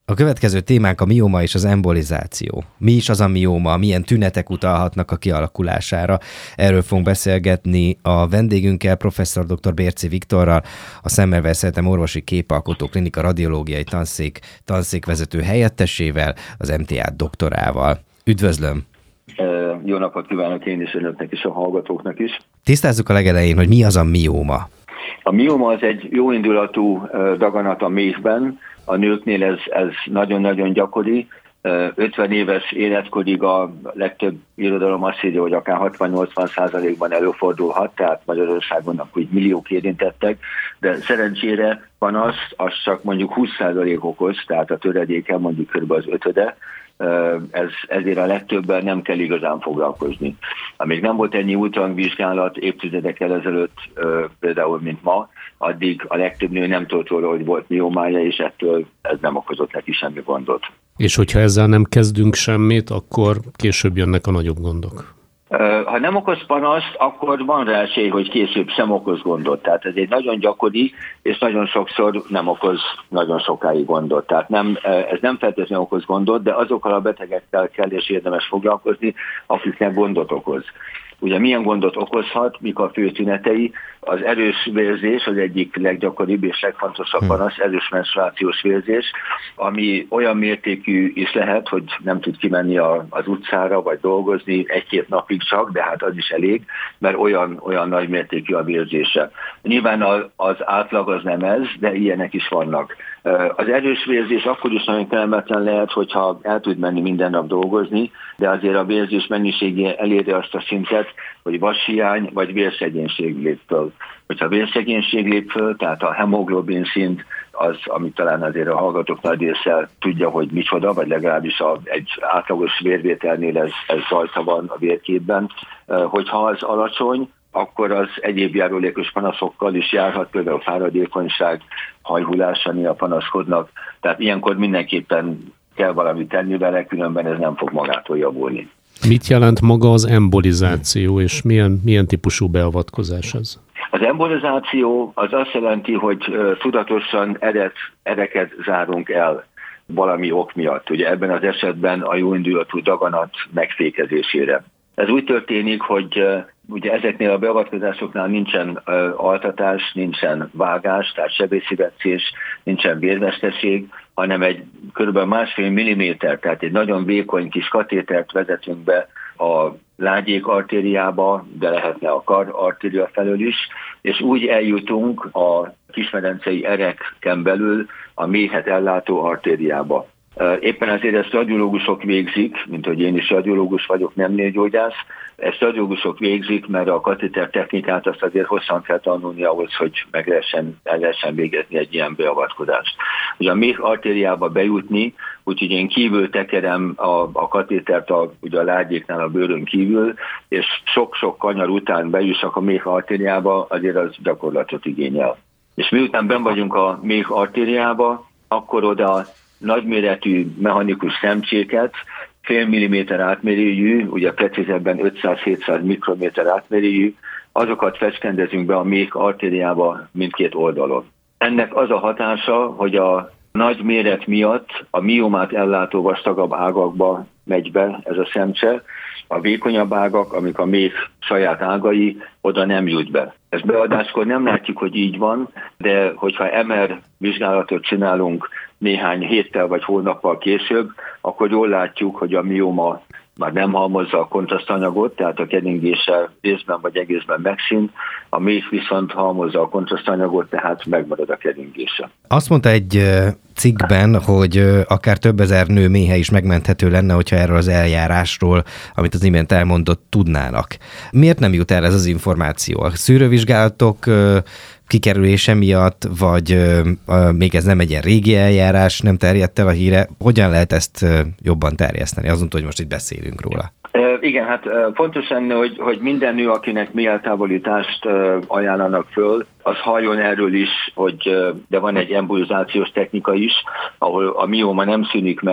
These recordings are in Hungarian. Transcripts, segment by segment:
A következő témánk a mióma és az embolizáció. Mi is az a mióma, milyen tünetek utalhatnak a kialakulására? Erről fogunk beszélgetni a vendégünkkel, professzor dr. Bérczy Viktorral, a Szemmelweis Egyetem orvosi képalkotó klinika radiológiai tanszékvezető helyettesével, az MTA doktorával. Üdvözlöm! Jó napot kívánok én is önöknek és a hallgatóknak is. Tisztázzuk a legelején, hogy mi az a mióma. A mióma az egy jóindulatú daganat a méhben. A nőknél ez nagyon-nagyon gyakori. 50 éves életkorig a legtöbb irodalom azt írja, hogy akár 60-80%-ban előfordulhat, tehát Magyarországon úgy milliók érintettek, de szerencsére panasz, az csak mondjuk 20% okoz, tehát a töredéke mondjuk kb. Az ötöde. Ezért a legtöbben nem kell igazán foglalkozni. Amíg nem volt ennyi ultrahangvizsgálat évtizedekkel ezelőtt, például mint ma, addig a legtöbb nő nem tudott róla, hogy volt miómája, és ettől ez nem okozott neki semmi gondot. És hogyha ezzel nem kezdünk semmit, akkor később jönnek a nagyobb gondok. Ha nem okoz panaszt, akkor van rá esély, hogy később sem okoz gondot. Tehát ez egy nagyon gyakori, és nagyon sokszor nem okoz nagyon sokáig gondot. Tehát ez nem feltétlenül okoz gondot, de azokkal a betegekkel kell és érdemes foglalkozni, akiknek gondot okoz. Ugye milyen gondot okozhat, mik a fő tünetei? Az erős vérzés az egyik leggyakoribb és legfontosabb panasz, erős menstruációs vérzés, ami olyan mértékű is lehet, hogy nem tud kimenni az utcára vagy dolgozni egy-két napig csak, de hát az is elég, mert olyan nagy mértékű a vérzése. Nyilván az átlag az nem ez, de ilyenek is vannak. Az erős vérzés akkor is nagyon kellemetlen lehet, hogyha el tud menni minden nap dolgozni, de azért a vérzés mennyisége eléri azt a szintet, hogy vashiány vagy vérszegénység lép föl. Hogyha vérszegénység lép föl, tehát a hemoglobin szint az, amit talán azért a hallgatók nagy része tudja, hogy micsoda, vagy legalábbis egy átlagos vérvételnél ez rajta van a vérképben. Hogyha az alacsony, akkor az egyéb járulékos panaszokkal is járhat, például fáradékonyság, hajhullás, a panaszkodnak. Tehát ilyenkor mindenképpen kell valamit tenni vele, különben ez nem fog magától javulni. Mit jelent maga az embolizáció, és milyen típusú beavatkozás ez? Az embolizáció az azt jelenti, hogy tudatosan ereket zárunk el valami ok miatt. Ugye ebben az esetben a jóindulatú daganat megfékezésére. Ez úgy történik, hogy ugye ezeknél a beavatkozásoknál nincsen altatás, nincsen vágás, tehát sebészszívetszés, nincsen vérveszteség, hanem egy kb. 1,5 milliméter, tehát egy nagyon vékony kis katétert vezetünk be a lágyék artériába, de lehetne a kar artéria felől is, és úgy eljutunk a kismedencei ereken belül a méhet ellátó artériába. Éppen ezért ezt radiológusok végzik, mint hogy én is radiológus vagyok, nem nőgyógyász. Ezt radiológusok végzik, mert a katéter technikát azt azért hosszan kell tanulni ahhoz, hogy el lehessen végezni egy ilyen beavatkozást. Ugye a méh artériába bejutni, úgyhogy én kívül tekerem a katétert ugye a lágyéknál a bőrön kívül, és sok-sok kanyar után bejussak a méh artériába, azért az gyakorlatot igényel. És miután benn vagyunk a méh artériába, akkor oda nagyméretű mechanikus szemcséket, fél milliméter átmérőjű, ugye precízebben 500-700 mikrométer átmérőjű, azokat fecskendezünk be a méh artériába mindkét oldalon. Ennek az a hatása, hogy a nagy méret miatt a miómát ellátó vastagabb ágakba megy be ez a szemcse, a vékonyabb ágak, amik a méh saját ágai, oda nem jut be. Ezt beadáskor nem látjuk, hogy így van, de hogyha MR vizsgálatot csinálunk néhány héttel vagy hónappal később, akkor jól látjuk, hogy a mióma már nem halmozza a kontrasztanyagot, tehát a keringése részben vagy egészben megszűnt, a méh viszont halmozza a kontrasztanyagot, tehát megmarad a keringése. Azt mondta egy cikkben, hogy akár több ezer nő méhe is megmenthető lenne, hogyha erről az eljárásról, amit az imént elmondott, tudnának. Miért nem jut el ez az információ? A szűrővizsgálatok kikerülése miatt, vagy még ez nem egy ilyen régi eljárás, nem terjedt el a híre? Hogyan lehet ezt jobban terjeszteni? Azon, hogy most itt beszélünk róla. Igen, hát fontos lenne, hogy minden nő, akinek méheltávolítást ajánlanak föl, az halljon erről is, de van egy embolizációs technika is, ahol a mióma nem szűnik meg,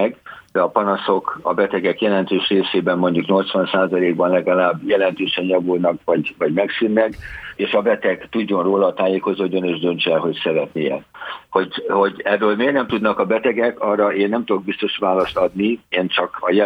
de a panaszok a betegek jelentős részében, mondjuk 80%-ban legalább jelentősen javulnak, vagy megszűnnek, és a beteg tudjon róla, tájékozódjon és döntse el, hogy szeretnie. Hogy erről miért nem tudnak a betegek, arra én nem tudok biztos választ adni, én csak a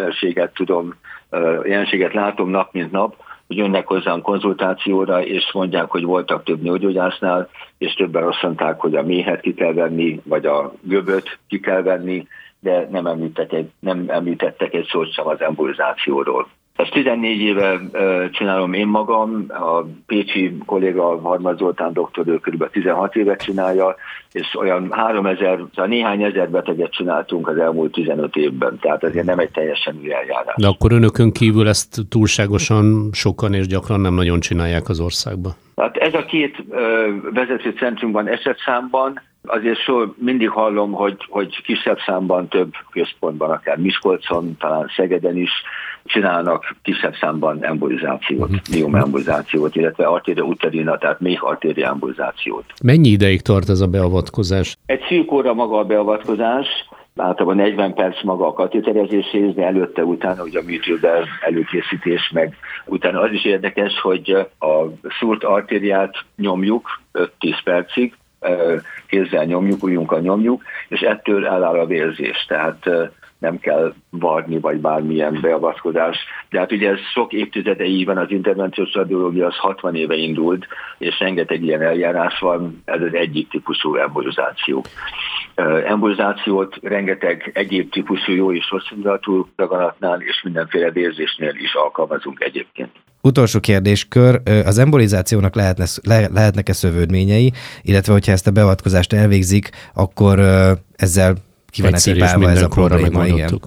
jelenséget látom nap mint nap, hogy jönnek hozzám konzultációra, és mondják, hogy voltak több nőgyógyásznál, és többen azt mondták, hogy a méhet ki kell venni, vagy a göböt ki kell venni, de nem említettek egy szót sem az embolizációról. Ezt 14 éve csinálom én magam, a pécsi kolléga Harmad Zoltán doktor, ő kb. 16 évet csinálja, és olyan 3000, néhány ezer beteget csináltunk az elmúlt 15 évben, tehát azért nem egy teljesen új eljárás. De akkor önökön kívül ezt túlságosan sokan és gyakran nem nagyon csinálják az országban? Hát ez a két vezető centrumban esetszámban, azért mindig hallom, hogy kisebb számban, több központban, akár Miskolcon, talán Szegeden is csinálnak kisebb számban embolizációt, miomembolizációt, illetve artéria uterina, tehát méh artéria embolizációt. Mennyi ideig tart ez a beavatkozás? Egy szűk óra maga a beavatkozás, általában 40 perc maga a katéterezéshez, de előtte-utána ugye a műtőben előkészítés, meg utána az is érdekes, hogy a szúrt artériát nyomjuk 5-10 percig, kézzel nyomjuk, ujjunkkal nyomjuk, és ettől eláll a vérzés, tehát nem kell varni, vagy bármilyen beavatkozás. De hát ugye ez sok évtizede így van, az intervenciós radiológia az 60 éve indult, és rengeteg ilyen eljárás van, ez az egyik típusú embolizáció. Embolizációt rengeteg egyéb típusú jó és rossz indulatú daganatnál és mindenféle vérzésnél is alkalmazunk egyébként. Utolsó kérdéskör, az embolizációnak lehetnek-e szövődményei, illetve hogyha ezt a beavatkozást elvégzik, akkor ezzel ki van epipálva ez a probléma?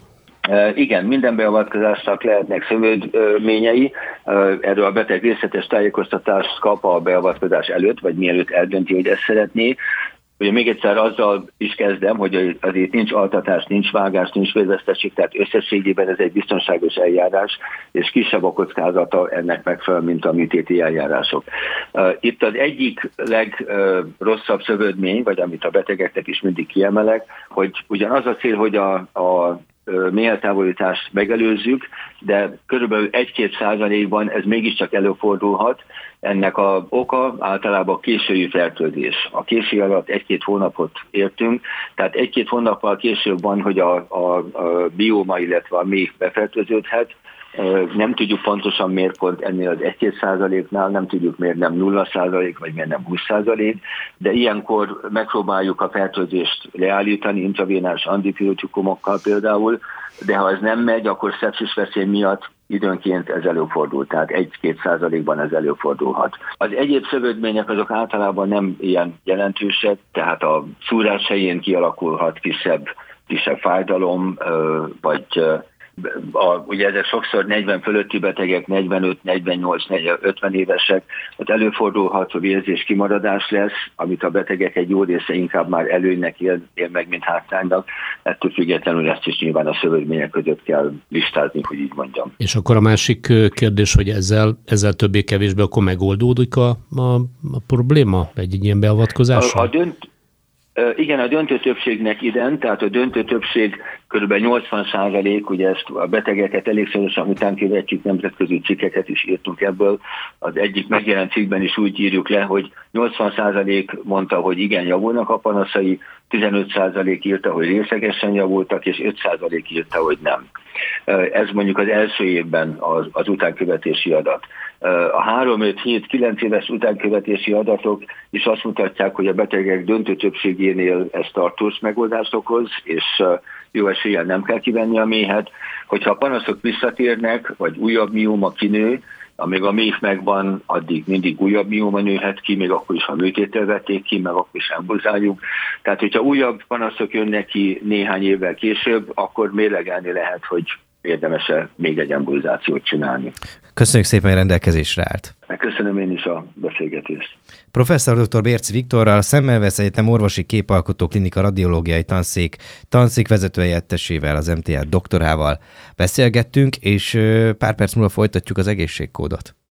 Igen, minden beavatkozásnak lehetnek szövődményei. Erről a beteg részletes tájékoztatást kap a beavatkozás előtt, vagy mielőtt eldönti, hogy ezt szeretné. Ugye még egyszer azzal is kezdem, hogy azért nincs altatás, nincs vágás, nincs vérvesztesség, tehát összességében ez egy biztonságos eljárás, és kisebb a kockázata ennek megfelelően, mint a műtéti eljárások. Itt az egyik legrosszabb szövődmény, vagy amit a betegeknek is mindig kiemelek, hogy ugyanaz a cél, hogy a méheltávolítást megelőzzük, de körülbelül 1-2%-ban ez mégiscsak előfordulhat. Ennek az oka általában késői fertőzés. A késő alatt 1-2 hónapot értünk, tehát 1-2 hónappal később van, hogy a bióma, illetve a méh befertőződhet. Nem tudjuk pontosan miért pont ennél az 1-2%-nál, nem tudjuk miért nem 0% vagy miért nem 20%, de ilyenkor megpróbáljuk a fertőzést leállítani, intravénás antibiotikumokkal például, de ha ez nem megy, akkor szepszis veszély miatt időnként ez előfordul, tehát 1-2%-ban ez előfordulhat. Az egyéb szövődmények azok általában nem ilyen jelentősek, tehát a szúrás helyén kialakulhat kisebb fájdalom, vagy ugye ezek sokszor 40 fölötti betegek, 45, 48, 50 évesek, ott előfordulhat, hogy vérzés kimaradás lesz, amit a betegek egy jó része inkább már előnynek él meg, mint hátránynak. Ettől függetlenül ezt is nyilván a szövődmények között kell listázni, hogy így mondjam. És akkor a másik kérdés, hogy ezzel többé-kevésbé akkor megoldódik a probléma egy ilyen beavatkozással? Igen, a döntő többségnek ident, tehát a döntő többség kb. 80%, ugye ezt a betegeket elég szorosan utánkövetjük, nemzetközi cikkeket is írtunk ebből. Az egyik megjelent cikkben is úgy írjuk le, hogy 80% mondta, hogy igen, javulnak a panaszai, 15% írta, hogy részlegesen javultak, és 5% írta, hogy nem. Ez mondjuk az első évben az utánkövetési adat. A 3-5-7-9 éves utánkövetési adatok is azt mutatják, hogy a betegek döntő többségénél ez tartós megoldást okoz, és jó eséllyel nem kell kivenni a méhet. Hogyha a panaszok visszatérnek, vagy újabb mióma kinő, amíg a méh megvan, addig mindig újabb mióma nőhet ki, még akkor is, ha műtéttel vették ki, meg akkor is embolizáljuk. Tehát, hogyha újabb panaszok jönnek ki néhány évvel később, akkor mérlegelni lehet, hogy érdemes-e még egy embolizációt csinálni. Köszönjük szépen, hogy rendelkezésre állt. Köszönöm én is a beszélgetést. Professzor dr. Bérczy Viktorral, Szemmelweis Egyetem Orvosi Képalkotó Klinika Radiológiai Tanszék vezetőhelyettesével, az MTA doktorával beszélgettünk, és pár perc múlva folytatjuk az egészségkódot.